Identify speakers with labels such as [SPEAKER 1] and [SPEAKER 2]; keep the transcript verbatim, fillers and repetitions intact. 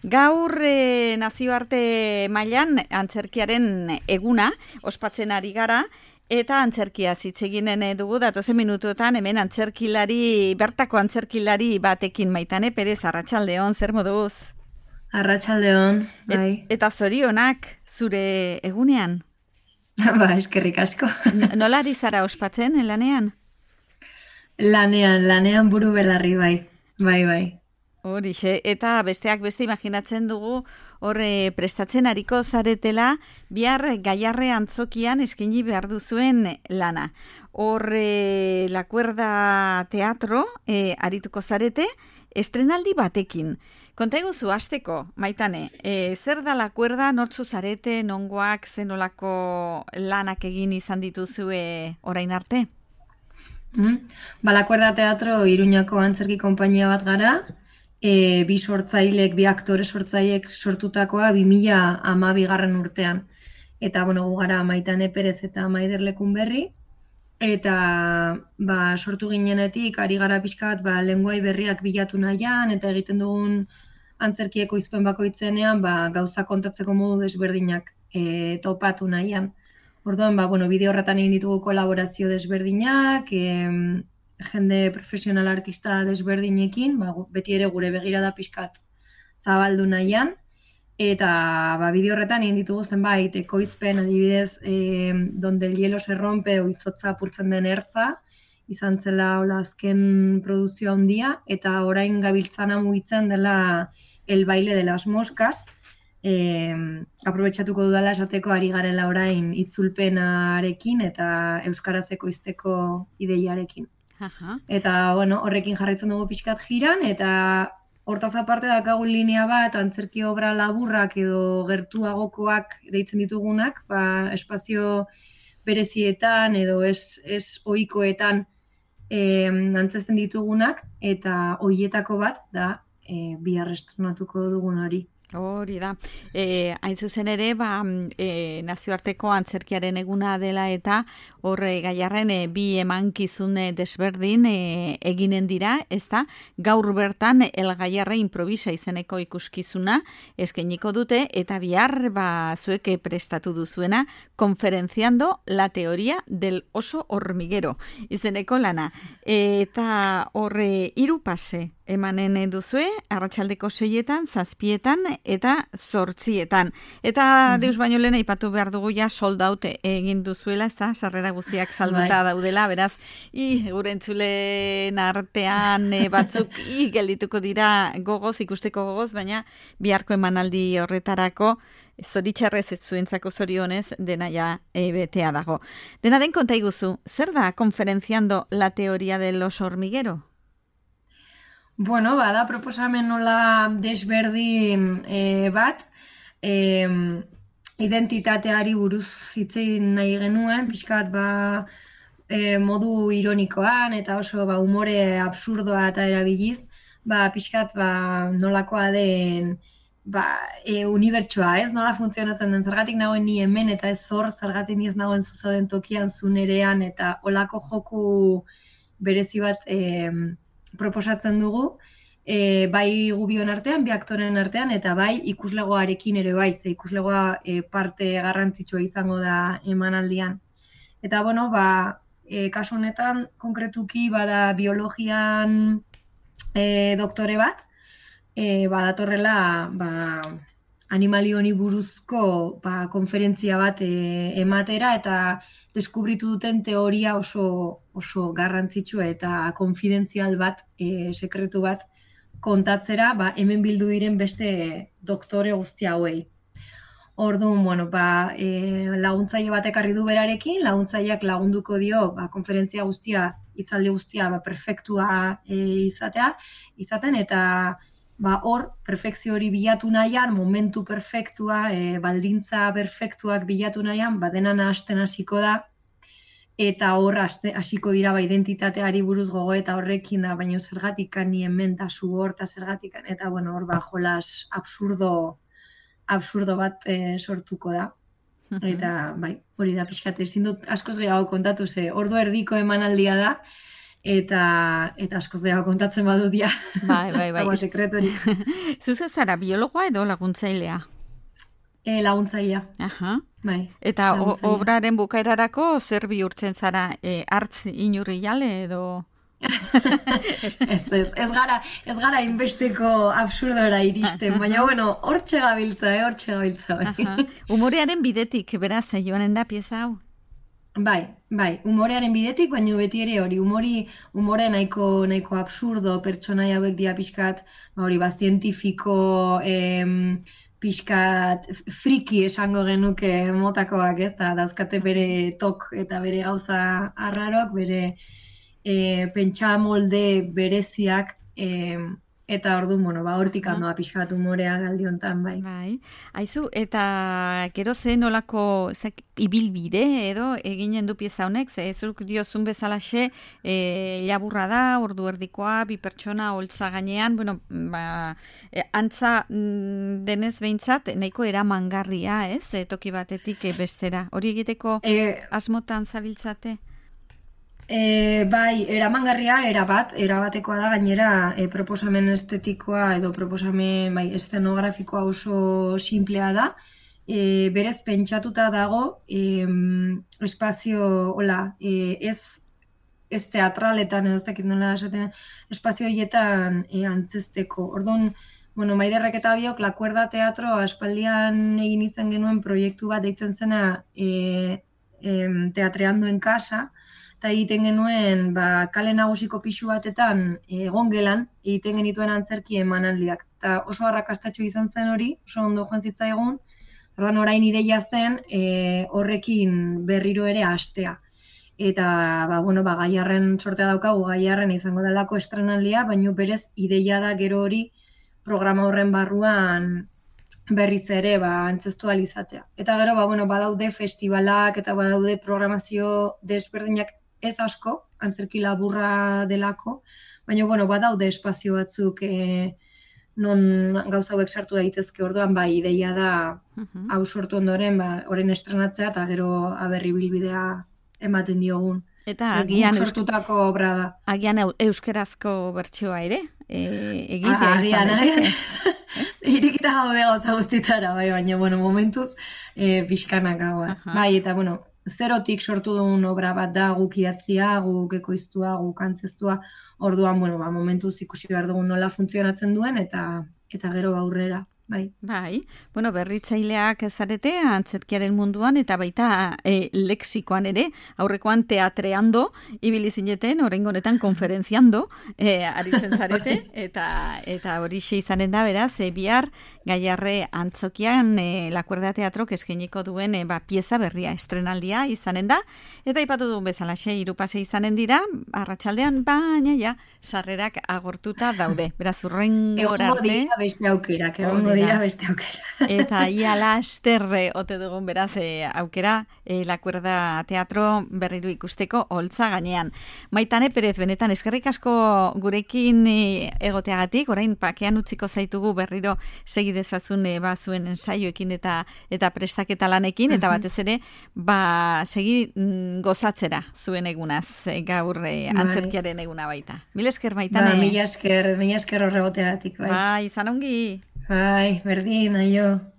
[SPEAKER 1] Gaur e, nazioarte mailan antzerkiaren eguna ospatzen ari gara eta antzerkia hitz eginen dugu datozen minutuetan hemen antzerkilari, bertako antzerkilari batekin Maitane Perez, arratsaldeon, zer moduz?
[SPEAKER 2] Arratsaldeon, bai.
[SPEAKER 1] Et, eta zorionak zure egunean?
[SPEAKER 2] Ba, eskerrik asko.
[SPEAKER 1] Nola ari zara ospatzen lanean?
[SPEAKER 2] Lanean, lanean buru belarri bai, bai, bai.
[SPEAKER 1] Horixe, eta besteak beste imaginatzen dugu horre prestatzen ariko zaretela bihar Gaiarre antzokian eskaini behar duzuen lana. Horre La Cuerda Teatro e, arituko zarete estrenaldi batekin. Konta eguzu, hasteko, Maitane, e, zer da La Cuerda, nortzu zarete, nongoak, zenolako lanak egin izan dituzue orain arte?
[SPEAKER 2] Mm. Ba, La Cuerda Teatro Iruñako antzerki konpainia bat gara, E, bi sortzailek, bi aktore sortzaileek sortutakoa bi mila hamabigarren urtean. Eta, bueno, gu gara Maitane Perez eta Maider Lekunberri. Eta, ba, sortu ginenetik, ari gara pixka bat, ba, lenguai berriak bilatu nahian, eta egiten dugun antzerkieko izpen bakoitzenean, ba, gauza kontatzeko modu desberdinak e, topatu nahian. Orduan, ba, bueno, bideo horretan egin ditugu kolaborazio desberdinak, e, jende profesional artista desberdinekin, ba, beti ere gure begirada pixkat zabaldu nahian, eta ba, bideo horretan egin ditugu zenbait ekoizpen, adibidez, e, donde el hielo se rompe, o izotza apurtzen den ertza, izan zela hola azken produzio handia, eta orain gabiltzana mugitzen dela El baile de las moscas, e, aprobetxatuko dudala esateko ari garela orain itzulpenarekin eta euskaraz ekoizteko ideiarekin.
[SPEAKER 1] Aha.
[SPEAKER 2] Eta, bueno, horrekin jarraitzen dugu pixkat jiran, eta hortaz aparte dakagun linea bat, antzerki obra laburrak edo gertuagokoak deitzen ditugunak, ba, espazio berezietan edo ez, ez ohikoetan e, antzesten ditugunak, eta hoietako bat da e, bihar estrenatuko dugun hori.
[SPEAKER 1] Hori da. E, hain zuzen ere, ba, e, nazioarteko antzerkiaren eguna dela eta horre Gaiarren e, bi emankizune desberdin e, eginen dira, ezta? Gaur bertan El Gaiarre improvisa izeneko ikuskizuna eskainiko dute eta bihar ba, zuek prestatu duzuena konferentziando la teoria del oso hormiguero izeneko lana. E, eta horre hiru pase emanen duzue, arratsaldeko seietan, zazpietan eta zortzietan. Eta mm-hmm. deus baino lehen aipatu behar dugu ja sold out egin duzuela, ez da, sarrera guztiak salduta
[SPEAKER 2] Bai.
[SPEAKER 1] daudela, beraz, i, gure entzulen artean e, batzuk i, geldituko dira gogoz, ikusteko gogoz, baina biharko emanaldi horretarako zoritxarrez ez zuentzako zorionez dena ja e, betea dago. Dena den konta iguzu, zer da konferentziando la teoria del oso hormiguero?
[SPEAKER 2] Bueno, bada proposamen nola desberdin e, bat, e, identitateari buruz hitzein nahi genuen, pixkat ba, e, modu ironikoan eta oso ba, umore absurdoa eta erabiliz, ba, pixkat ba, nolakoa den ba, e, unibertsoa, ez? Nola funtzionatzen den, zergatik nagoen ni hemen eta ez hor, zergatik ni ez nagoen zuzauden tokian zunerean eta olako joku berezi bat e, proposatzen dugu, e, bai gubion artean, bi aktoren artean, eta bai ikuslegoarekin ere bai, ze ikuslegoa e, parte garrantzitsua izango da emanaldian. Eta, bueno, ba, e, kasu honetan, konkretuki, bada biologian e, doktore bat, e, badatorrela, ba, animali honi buruzko ba, konferentzia bat e, ematera eta deskubritu duten teoria oso, oso garrantzitsua eta konfidentzial bat, e, sekretu bat kontatzera, ba, hemen bildu diren beste doktore guzti hauei. Orduan, bueno, ba, e, laguntzaile bat ekarri du berarekin, laguntzaileak lagunduko dio ba, konferentzia guztia, hitzaldi guztia ba, perfektua e, izatea, izaten, eta ba, hor, perfekzio hori bilatu nahian, momentu perfektua, e, baldintza perfektuak bilatu nahian, ba, dena nahasten hasiko da, eta hor hasiko dira ba, identitateari buruz gogo eta horrekin da, baina zergatikan ni hemen da zu hor, eta zergatikan, eta bueno, hor ba, jolas absurdo, absurdo bat e, sortuko da. Eta bai, hori da pixkat, ezin dut askoz gehiago kontatu ze, ordu erdiko emanaldia da, eta eta askoz gehiago kontatzen badut ja.
[SPEAKER 1] Bai, bai, bai.
[SPEAKER 2] Ez dago sekreturik.
[SPEAKER 1] Zuzen zara biologoa edo laguntzailea?
[SPEAKER 2] E, laguntzailea.
[SPEAKER 1] Aha.
[SPEAKER 2] Bai.
[SPEAKER 1] Eta o,
[SPEAKER 2] laguntzailea.
[SPEAKER 1] obraren bukaerarako zer bihurtzen zara? E, hartz inurri jale edo...
[SPEAKER 2] ez, ez, ez gara, ez gara inbesteko absurdora iristen, baina bueno, hortxe gabiltza, eh, hortxe gabiltza. Bai.
[SPEAKER 1] Aha. Humorearen bidetik, beraz, joanen da pieza hau?
[SPEAKER 2] Bai, bai, umorearen bidetik, baina beti ere hori, umori, umore nahiko, nahiko absurdo, pertsonaia hauek dia pixkat, ba hori, ba, zientifiko, em, pixkat, friki esango genuke motakoak, ez da, dauzkate bere tok eta bere gauza arrarok, bere e, pentsa molde bereziak, e, eta orduan, bueno, ba, hortik handoa pixkat umorea galdi hontan, bai.
[SPEAKER 1] Bai, aizu, eta gero ze nolako zek, ibilbide edo eginen du pieza honek, ze zuk diozun bezalaxe, e, laburra da, ordu erdikoa, bi pertsona holtza gainean, bueno, ba, e, antza mm, denez behintzat, nahiko eramangarria, ez, e, toki batetik e, bestera. Hori egiteko
[SPEAKER 2] E,
[SPEAKER 1] asmotan zabiltzate?
[SPEAKER 2] E, bai, eramangarria, erabat, erabatekoa da gainera e, proposamen estetikoa edo proposamen bai, eszenografikoa oso simplea da. E, berez pentsatuta dago e, espazio, hola, e, ez, ez teatraletan, edo ez dakit nola esaten, espazio horietan e, antzesteko. Orduan, bueno, Maiderrek eta biok La Cuerda Teatro aspaldian egin izan genuen proiektu bat deitzen zena e, e, Teatreando en Casa, eta egiten genuen ba, kale nagusiko pisu batetan egon gelan, egiten genituen antzerki emanaldiak. Eta oso arrakastatxo izan zen hori, oso ondo joan zitzaigun, orduan orain ideia zen e, horrekin berriro ere hastea. Eta ba, bueno, ba, Gaiarren sortea daukagu, Gaiarren izango delako estrenaldia, baina berez ideia da gero hori programa horren barruan berriz ere ba, antzestu ahal izatea. Eta gero ba, bueno, badaude festivalak eta badaude programazio desberdinak ez asko, antzerki laburra delako, baina bueno, badaude espazio batzuk e, non gauza hauek sartu daitezke, orduan bai ideia da
[SPEAKER 1] Mhm.
[SPEAKER 2] hau sortu ondoren ba orain estrenatzea eta gero aberri bilbidea ematen diogun.
[SPEAKER 1] Eta
[SPEAKER 2] Zer,
[SPEAKER 1] agian
[SPEAKER 2] guk
[SPEAKER 1] eusk-
[SPEAKER 2] sortutako obra da.
[SPEAKER 1] agian eu- euskerazko bertsioa ere, e, egitea
[SPEAKER 2] Ah,
[SPEAKER 1] izan
[SPEAKER 2] agian,
[SPEAKER 1] daiteke.
[SPEAKER 2] agian. Irikita gaude gauza guztitara, bai, baina, bueno, momentuz, e, pixkanak gauaz.
[SPEAKER 1] Aha.
[SPEAKER 2] Bai, eta, bueno, zerotik sortu dugun obra bat da, guk idatzia, guk ekoiztua, guk antzestua, orduan, bueno, ba, momentuz ikusi behar dugun nola funtzionatzen duen, eta eta gero aurrera, bai.
[SPEAKER 1] Bai, bueno, berritzaileak zarete antzerkiaren munduan eta baita e, lexikoan ere, aurrekoan teatreando, ibili zineten, oraingo honetan konferentziando, e, aritzen zarete, eta eta horixe izanen da, beraz, e, bihar Gaiarre antzokian e, La Cuerda Teatrok eskainiko duen e, ba, pieza berria estrenaldia izanen da, eta aipatu dugun bezalaxe, hiru pase izanen dira, arratsaldean baina ja, sarrerak agortuta daude, beraz, urrengora
[SPEAKER 2] Egongo
[SPEAKER 1] arte.
[SPEAKER 2] dira beste aukerak, egongo
[SPEAKER 1] Hori da.
[SPEAKER 2] dira beste aukera.
[SPEAKER 1] Eta ia lasterre ote dugun beraz e, aukera e, La Cuerda Teatro berriru ikusteko holtza gainean. Maitane Perez, benetan eskerrik asko gurekin e, egoteagatik, orain pakean utziko zaitugu berriro segi dezazun e, ba, zuen ensaioekin eta eta prestaketa lanekin, eta batez ere ba, segi mm, gozatzera zuen egunaz, e, gaur e,
[SPEAKER 2] Bai.
[SPEAKER 1] antzerkiaren eguna baita. Mil esker,
[SPEAKER 2] Ba,
[SPEAKER 1] Maitane.
[SPEAKER 2] mila esker, mila esker horregoteagatik, bai.
[SPEAKER 1] Bai, izan ongi.
[SPEAKER 2] Bai, berdin, aio.